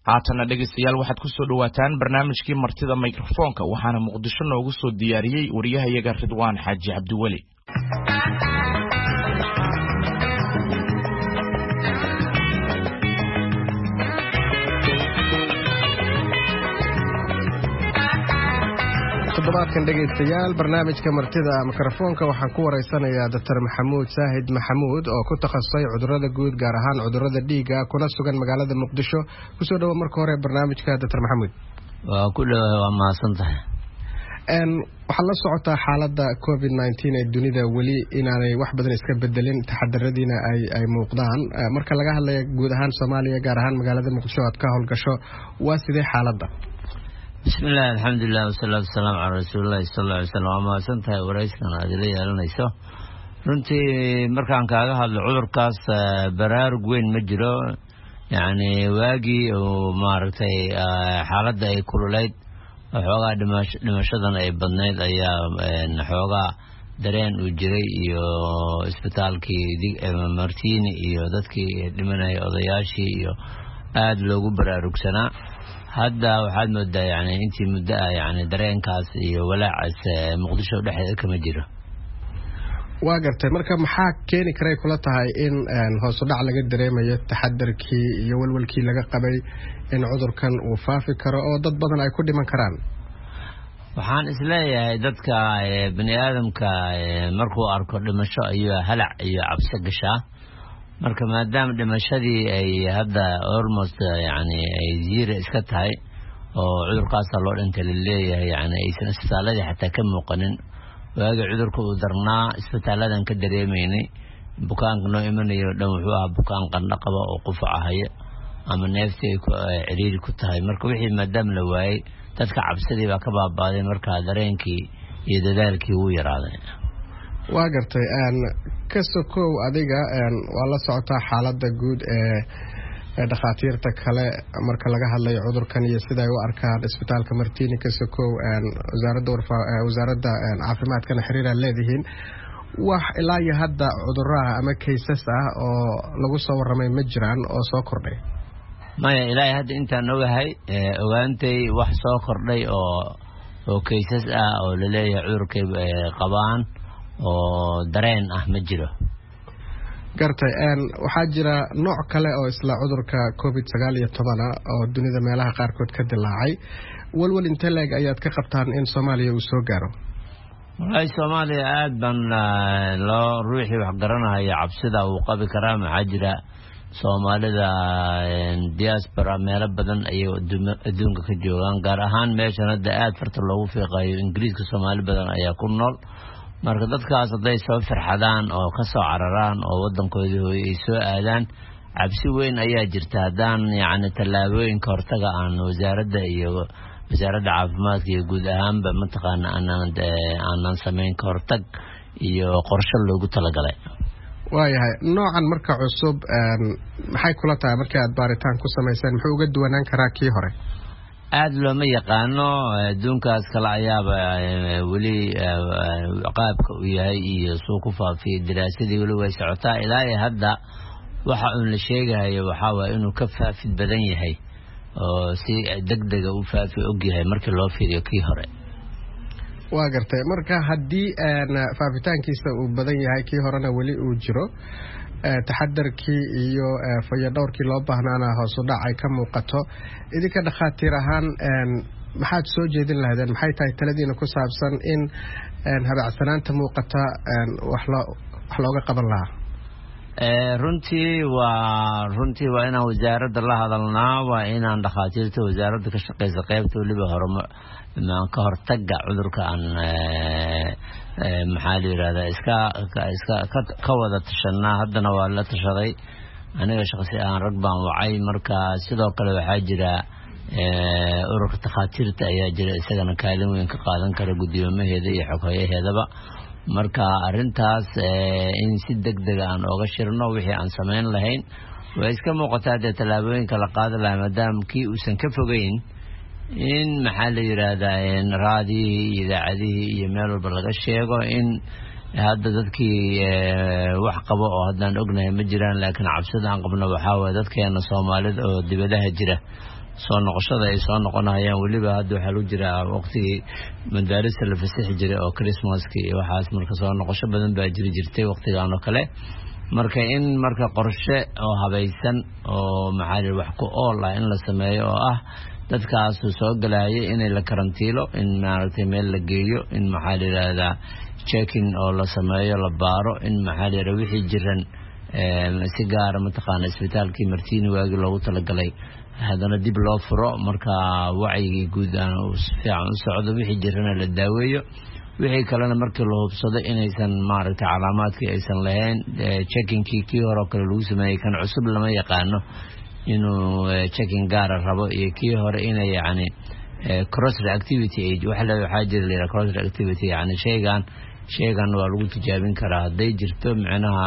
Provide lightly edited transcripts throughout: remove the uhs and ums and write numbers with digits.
haatana dhegeystayaal waxaad ku soo dhawaataan barnaamijkii martida mikrofoonka waxaana muqdisho noogu soo diyaariyay wariyahayaga Ridwaan Xaaji Cabdiwali. toddobaadkan dhegeystayaal barnaamijka martida mikrofoonka waxaan ku wareysanayaa Dr. Maxamuud Saahid Maxamuud oo ku takhasusay cudurrada guud gaar ahaan cudurrada dhiigga kuna sugan magaalada Muqdisho. ku soo dhawo marka hore barnaamijka Dr. Maxamuud. waa ku dhawaad waa mahadsantahay. waxaa la socotaa xaaladda COVID-19 ee dunida weli inaanay wax badan iska bedelin taxadaradiina ay muuqdaan marka laga hadlayo guud ahaan Soomaaliya gaar ahaan magaalada Muqdisho aad ka howlgasho waa sidee xaaladda? بسم الله الحمد لله والصلاة والسلام على رسول الله صلى الله عليه وسلم وما سنتها ورئيسنا أدلي ألنيسو runtii markaan kaaga hadlo cudurkaas baraarug weyn ma jiro yani waagi oo maaragtay xaaladda ay kululeyd waxoogaa dhimashadan ay badnayd ayaa xoogaa dareen uu jiray iyo isbitaalkii Martiini iyo dadkii dhimanay odayaashii iyo aad loogu baraarugsanaa. hadda waxaad moodaa yani intii muddo yani dareenkaas iyo walaacaas Muqdisho dhexdeeda kama jiro. waa gartay marka maxaa keeni karay kula tahay in hoos u dhac laga dareemayo taxadarkii iyo walwalkii laga qabay in cudurkan uu faafi karo oo dad badan ay ku dhiman karaan? waxaan isleeyahay dadka bani aadamka markuu arko dhimasho ayuu halac iyo cabsi gashaa. marka maadaama dhimashadii ay hadda almost yani ay zero iska tahay oo cudurkaas loo dhintay leeyahay yani aysan isbitaaladii xataa ka muuqanin. waaga cudurka uu darnaa isbitaaladan ka dareemaynay bukaanka noo imanayo dhan wuxuu ahaa bukaan qandho qaba oo qufac haya ama neefti ay ciriiri ku tahay. marka wixii maadaama la waayay dadka cabsidii baa ka baabaaday marka dareenkii iyo dadaalkii wuu yaraaday. waa gartay ka sokow adiga waa la socotaa xaaladda guud ee dhakhaatiirta kale marka laga hadlayo cudurkan iyo sida ay u arkaan isbitaalka Martiini. ka sokow wasaaradda caafimaadkana xiriiraan leedihiin wax ilaa iyo hadda cudurraha ama kaysas ah oo lagu soo warramay ma jiraan oo soo kordhay? maya ilaahay hadda intaan ogahay ogaantay wax soo kordhay oo kaysas ah oo la leeyahay cudurkay qabaan oo dareen ah ma jiro. gartay waxaa jira nooc kale oo isla cudurka COVID-19 oo dunida meelaha qaarkood ka dilaacay. walwal intee leeg ayaad ka qabtaan in Soomaaliya uu soo gaaro? wallahi Soomaaliya aad baan loo ruuxi wax garanaya cabsida uu qabi karaa. maxaa jira Soomaalida diaspora meelo badan ayay adduunka ka joogaan gaar ahaan meeshan hadda aad farta loogu fiiqayo Ingiriiska Soomaali badan ayaa ku nool. marka dadkaas haday soo farxadaan oo ka soo cararaan oo wadankoodii hooyo ay soo aadaan cabsi weyn ayaa jirta haddaan yani tallaabooyinka hortaga aan wasaaradda caafimaadka iyo guud ahaanba mataqaana aanan samayn ka hortag iyo qorshe loogu talagalay. waayahay noocan marka cusub maxay kula tahay markii aad baaritaan ku samayseen muxuu uga duwanaan karaa kii hore? aad looma yaqaano adduunkaas kale ayaaba weli qaabka uu yahay iyo soo ku faafiyay daraasadii weli way socotaa. ilaa hadda waxa uu la sheegayo waxa waa inuu ka faafid badan yahay oo si degdeg u faafi og yahay markii loo fiiriyo kii hore. waa gartay marka haddii faafitaankiisa uu badan yahay kii horena weli uu jiro taxadarkii iyo fayadhowrkii loo baahnaana hoos u dhac ay ka muuqato idinka dhakhaatiir ahaan maxaad soo jeedin lahaydeen? maxay tahay taladiina ku saabsan in habacsanaanta muuqata wax looga qaban lahaa? runtii waa inaan wasaaradda la hadalnaa. waa inaan dhakhaatiirta wasaaradda ka shaqeysa qaybta waliba ka hortaga cudurka aan maxaa la yiraahdaa iska ka wada tashanaa. haddana waa la tashaday aniga shakhsi ahaan rag baan wacay. marka sidoo kale waxaa jira ururka dhakhaatiirta ayaa jira isagana kaalin weyn ka qaadan kara guddoomiyaheeda iyo xoghayaheedaba. marka arintaas in si degdeg aan oga shirno wixii aan sameyn lahayn way iska muuqataa de tallaabooyinka la qaadi lahaa maadaama kii uusan ka fogeyn in maxaa la yiraahdaa raadii idaacadii iyo meel walba laga sheego in hadda dadkii wax qabo oo haddaan ognahay ma jiraan laakiin cabsida aan qabno waxaa waaye dadkeena Soomaalida oo dibadaha jira soo noqoshada ay soo noqonayaan waliba hadda waxa lagu jira waqtigii madaarista la fasaxi jiray oo Christmaskii waxaas marka soo noqosho badan baa jirtay waqtigan oo kale marka in marka qorshe oo habaysan oo maxaa wax ku ool ah in la sameeyo oo ah dadkaas soo galaayay in la karantiilo in maaragtay meel la geeyo in maxaa yiraahdaa checking oo la sameeyo la baaro in maxaa yiraahdaa wixii jiran si gaar ah mataqaan isbitaalkii Martini waagi loogu talagalay hadana dib loo furo marka wacyiga guud aan u fiican u socdo wixii jirana la daaweeyo wixii kalena markii loo hubsado inaysan maaragtay calaamaadkii aysan lahayn checking-kii kii hore kale lagu sameeyay kan cusub lama yaqaano inuu checking gaar rabo iyo kii hore inay yani cross reactivity age waxa jira cross reactivity yani shaygan waa lagu tijaabin karaa haday jirto macnaha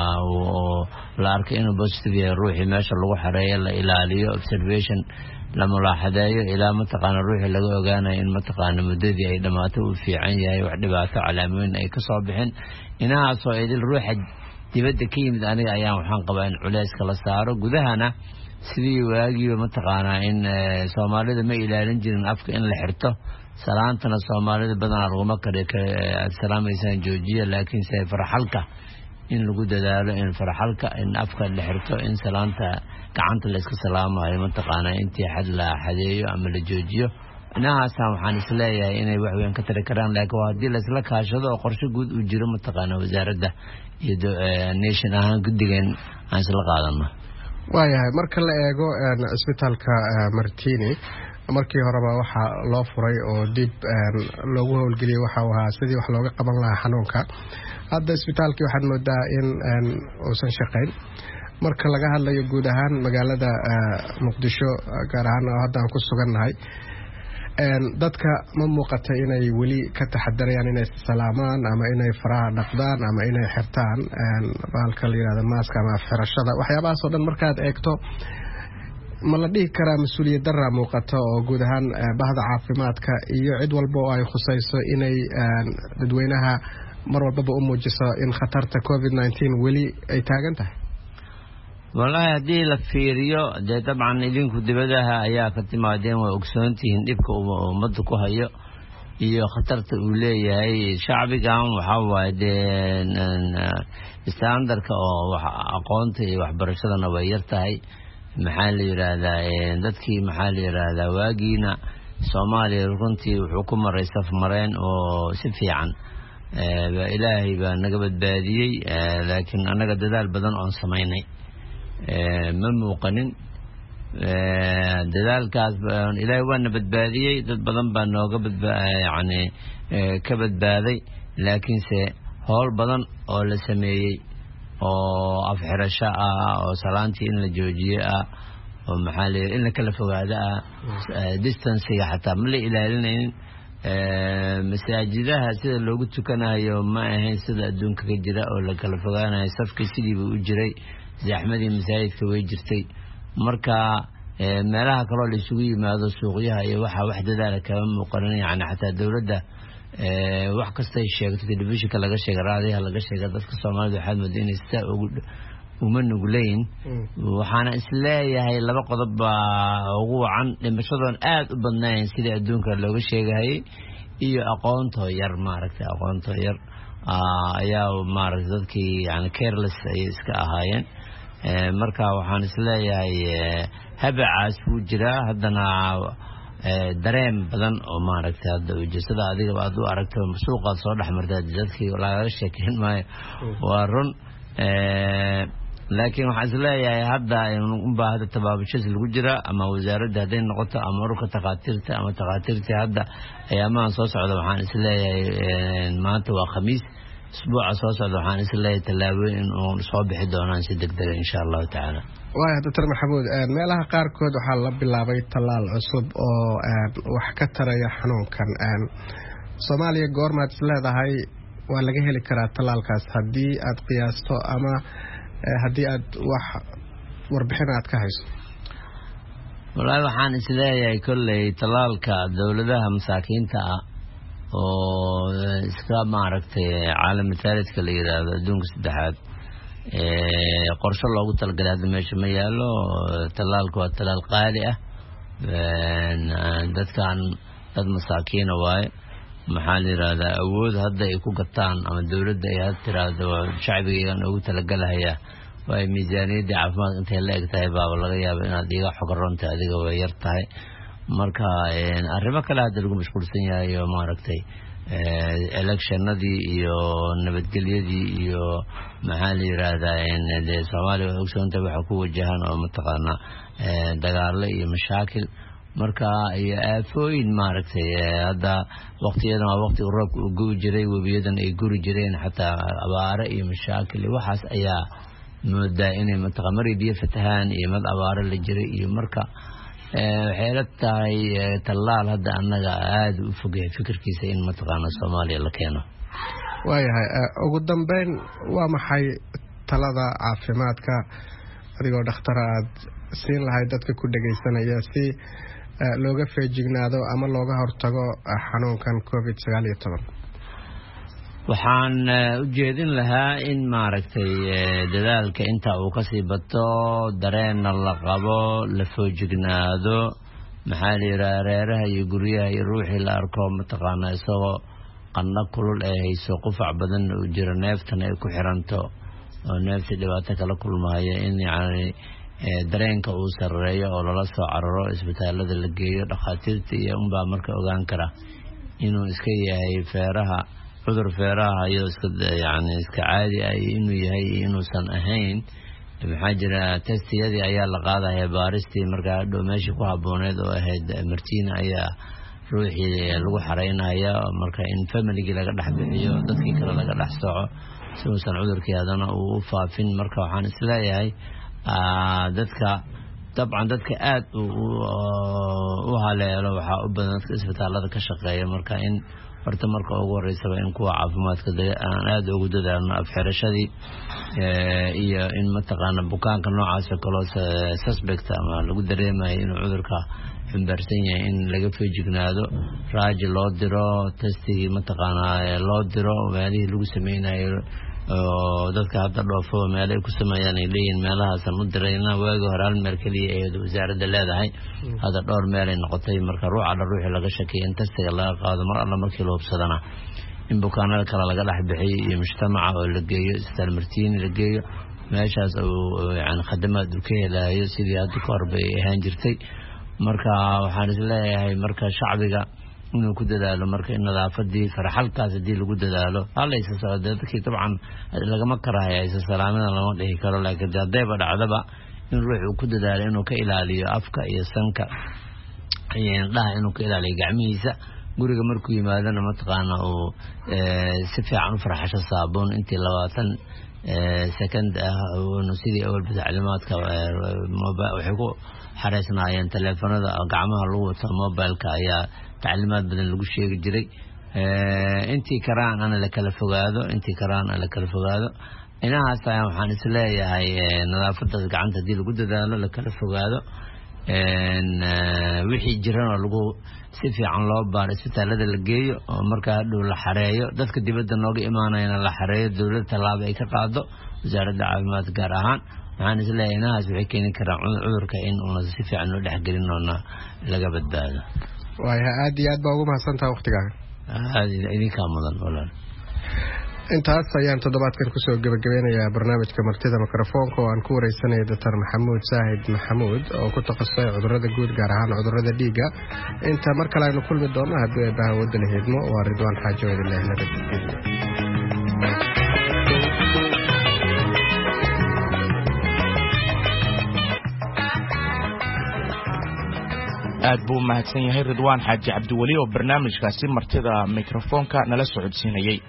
oo la arkay inuu positive yahay ruuxi meesha lagu xareeyo la ilaaliyo observation la mulaaxadeeyo ilaa mataqaan ruuxi laga ogaanayo in mataqaan muddadii ay dhamaato uu fiican yahay wax dhibaato calaamooyin ay ka soo bixin inaasoo idil ruuxa dibadda ka yimid aniga ayaan waxaan qabaa in culayska la saaro gudahana sidii waagiiba mataqaanaa in Soomaalida ma ilaalin jirin afka in la xirto salaantana Soomaalida badan laguma kale salaamaysan joojiya laakiin say farxalka in lagu dadaalo in farxalka in afka la xirto in salaanta gacanta la iska salaamayo mataqaanaa intii xad la xadeeyo ama la joojiyo inahaasaan waxaan isleeyahay inay wax weyn ka tari karaan laakiin haddii la isla kaashado oo qorshe guud u jiro mataqaanaa wasaaradda iyo nation ahaan guddigan aan isla qaadano waayahay marka la eego isbitaalka Martini markii horeba waxa loo furay oo dib loogu howlgeliyay waxa ahaa sidii wax looga qaban lahaa xanuunka hadda isbitaalkii waxaan moodaa in uusan shaqayn marka laga hadlayo guud ahaan magaalada Muqdisho gaar ahaan hadda aan ku sugannahay dadka ma muuqata inay weli ka taxadarayaan inay salaamaan ama inay faraha dhaqdaan ama inay xirtaan baalka la yiraahdo maaska ama xirashada waxyaabahaas oo dhan markaad eegto ma la dhihi karaa mas'uuliyad darra muuqato oo guud ahaan bahda caafimaadka iyo cid walba oo ay khusayso inay dadweynaha mar walba u muujiso in khatarta COVID-19 weli ay taagan tahay والله هذه لفيريو ده طبعا idinku dibadaha ayaa ka timaadeen way ogsoontihiin dhibka uu umada ku hayo iyo khatarta uu leeyahay shacbigan waxa waayeen standardka oo aqoonta iyo waxbarashadana way yartahay maxaa la yiraahdaa dadkii maxaa la yiraahdaa waagiina Soomaaliya runtii wuxuu ku maray saf mareen oo si fiican ilaahay baa naga badbaadiyay laakiin anaga dadaal badan oo sameynay ma muuqanin dadaalkaas ilaahay waana badbaadiyay dad badan baa nooga yani ka badbaaday laakiin se howl badan oo la sameeyay oo afxirasho ah oo salaantii in la joojiyo ah oo maxaa la in la kala fogaado ah distance-ga xataa ma la ilaalinaynin masaajidaha sida loogu tukanayo ma ahayn sida adduunka ka jira oo la kala fogaanayo safkii sidii buu u jiray zaxmadii masaajidka way jirtay marka meelaha kale oo la isugu yimaado suuqyaha iyo waxa wax dadaal kama muuqanin yani xataa dawladda wax kasta ay sheegto televisionka laga sheegay raadiyaha laga sheegay dadka Soomaalida waxay moodeen istaa uma nugleyn waxaana isleeyahay laba qodob ugu wacan dhimashadoon aad u badnayn sida adduunka looga sheegay iyo aqoonto yar maaragtay aqoonto yar ayaa maaragtay dadkii yani careless ay iska ahaayeen marka waxaan isleeyahay habacaas uu jira haddana dareen badan oo maaragtay hadda ujeesada adiga aad u aragto suuqa soo dhaxmartay dadkii laga sheekeyn maayo waa run laakiin waxaan isleeyahay hadda in baahda tabaabashada lagu jira ama wasaaradda haday noqoto ama ururka takhaatiirta ama takhaatiirta hadda ayaamaan soo socda waxaan isleeyahay maanta waa khamiis اسبوع اساسا waxaan isleeyahay talaabooyin oo soo bixi doonaan si degdeg ah insha Allah taala waa Dr. Maxamuud meelaha qaar kood waxa la bilaabay talaal cusub oo wax ka taraya xanuunkan Soomaaliya goormaad isleedahay waa laga heli karaa talaalkaas hadii aad qiyaasto ama hadii aad wax warbixin aad ka hayso wallahi waxaan isleeyahay kullay talaalka dawladaha masaakiinta ah oo iska maaragtay caalam taalidka la yiraahdo adduunka saddexaad qorshe loogu talagalay meesha ma yaalo talaalku waa talaal qaali ah dadkan dad masaakiina waaye maxaa la yiraahdaa awood hadda ay ku gataan ama dawladda ay had tiraahdo shacbiga ugu talagalaya way miisaaniyada caafimaad intay la eg tahay baa laga yaabaa inaad iga xogaronta adiga way yar tahay marka arrimo kale hadda lagu mashquulsan yahay oo maaragtay electionadii iyo nabadgelyadii iyo maxaa la yiraahdaa Soomaaliya oo ogsoonta waxa ku wajahan oo mataqaana dagaalo iyo mashaakil marka iyo aafooyin maaragtay hadda waqtiyadan waa waqti roobka uu guuri jiray webiyadan ay guri jireen xataa abaare iyo mashaakil waxaas ayaa moodaa inay mataqaamari biyo fatahaan iyo mad abaare la jiray iyo marka waxay la tahay talaal hadda annaga aad u fogay fikirkiisa in mataqaana Soomaaliya la keeno waayahay ugu dambeyn waa maxay talada caafimaadka adigoo dhakhtar aad siin lahayd dadka ku dhageysanaya si looga feejignaado ama looga hortago xanuunkan COVID-19 waxaan u jeedin lahaa in maaragtay dadaalka inta uu ka sii bato dareen la qabo la foojignaado maxaa la yiraahdaa reeraha iyo guryaha iyo ruuxii la arko mataqaana isagoo qanna kulul ee hayso qufac badan oo jira neeftana ay ku xiranto oo neefta dhibaato kala kulmaya in yaani dareenka uu sareeyo oo lala soo cararo isbitaalada la geeyo dhaqaatiirta iyo unbaa marka ogaan kara inuu iska yahay feeraha cudur feeraha iyo iska yaani iska caadi ah inuu yahay inuusan ahayn maxaa jira testiyadii ayaa la qaadayaa baaristii marka dhow meeshii ku habooneed oo ahayd Martina ayaa ruuxii lagu xareynaya marka in family laga dhaxbixiyo dadkii kale laga dhax sooco si uusan cudurkii hadana uu faafin marka waxaan isleeyahay dadka dabcan dadka aad u haleelo waxa u badan isbitaalada ka shaqeeya marka in horta marka ugu horeysaba in kuwa caafimaadka aan aad ugu dadaalno afxirashadii iyo in mataqaana bukaanka noocaas kale suspect ama lagu dareemayo inuu cudurka xambaarsan yahay in laga feejignaado raaji loo diro testigii mataqaana loo diro meelihii lagu sameeyay oo dadka hadda dhoofo meelay ku sameeyaan ay leeyihiin meelahaas aan u dirayna waaga hore hal meel kaliya ee wasaaradda leedahay hadda dhowr meel ay noqotay marka ruuxa laga shakiyo in testiga laga qaado mar alla markii loo hubsadana in bukaanada kale laga dhax bixiyo iyo mujtamaca oo la geeyo isbitaal Martina la geeyo meeshaas oo yaani khadamaad u ka helayo sidii hadda ka horbay ahaan jirtay marka waxaan isleeyahay marka shacbiga inuu ku dadaalo marka in nadaafadii farxalkaas hadii lagu dadaalo halaysa socodadkii dabcan laga ma karahay ay salaamada lama dhihi karo laakiin dadayba dhacdaba in ruuxu ku dadaalo inuu ka ilaaliyo afka iyo sanka iyo indhaha inuu ka ilaaliyo gacmihiisa guriga markuu yimaadana mataqaana oo si fiican u farxasho saabuun intii 20 second oo sidii awal bitaclimaadka waxay ku xareysnaayeen telefoonada gacmaha lagu wato mobilka ayaa تعليمات بدن lagu sheegi jiray intii karaan ana la kala fogaado inahaas ayaan waxaan isleeyahay nadaafada gacanta hadii lagu dadaalo la kala fogaado wixii jirana lagu si fiican loo baaro isbitaalada la geeyo oo marka dhow la xareeyo dadka dibadda nooga imaanayna la xareeyo dawladda talaabo ay ka qaado wasaaradda caafimaadka gaar ahaan waxaan isleeyahay inahaas waxay keeni karaan cudurka in uu si fiican loo dhaxgelin oo laga badbaado waayahay aad iyo aad baa ugu mahadsantahay waqtigaaga aad idinka mudan walaal intaas ayaan toddobaadkan kusoo gabagabeynayaa barnaamijka martida mikrofoonka oo aan ku wareysanaya Dr. Maxamuud Saahid Maxamuud oo ku takhasusay cudurrada guud gaar ahaan cudurrada dhiigga inta mar kale aynu kulmi doono haddii ay bahawada la heedmo waa Ridwaan Xaaji Wadillahi nabadgelyo aad buu mahadsan yahay Ridwaan Xaaji Cabdiwali oo barnaamijkaasi martida mikrofoonka nala socodsiinayay